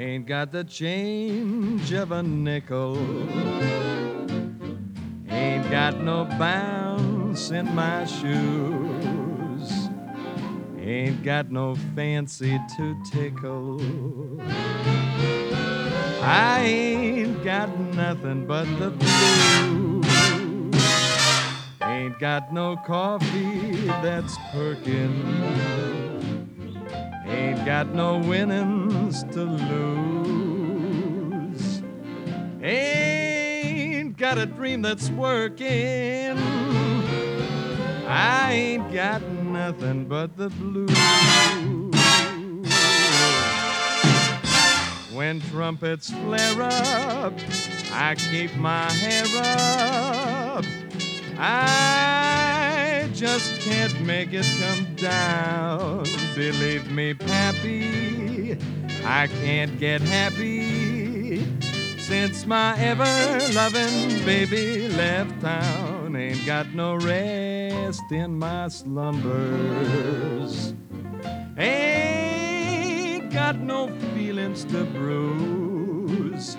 Ain't got the change of a nickel. Ain't got no bounce in my shoes. Ain't got no fancy to tickle. I ain't got nothing but the blues. Ain't got no coffee that's perkin'. Ain't got no winnings to lose. Ain't got a dream that's working. I ain't got nothing but the blues. When trumpets flare up, I keep my hair up. I just can't make it come down. Believe me, Pappy, I can't get happy since my ever-loving baby left town. Ain't got no rest in my slumbers. Ain't got no feelings to bruise.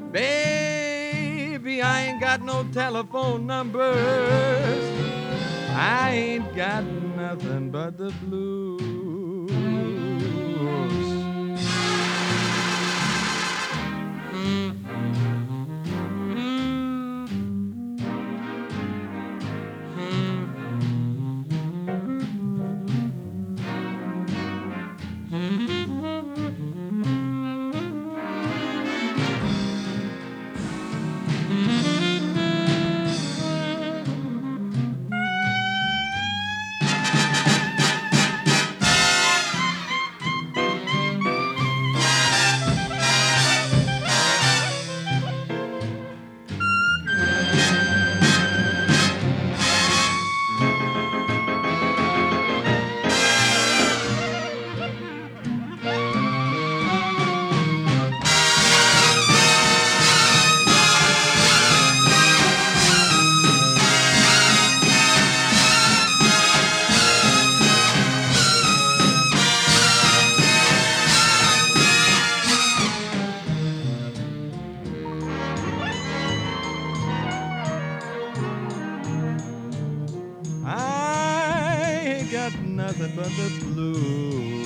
Baby, I ain't got no telephone numbers. I ain't got nothing but the blues. I ain't got nothing but the blues.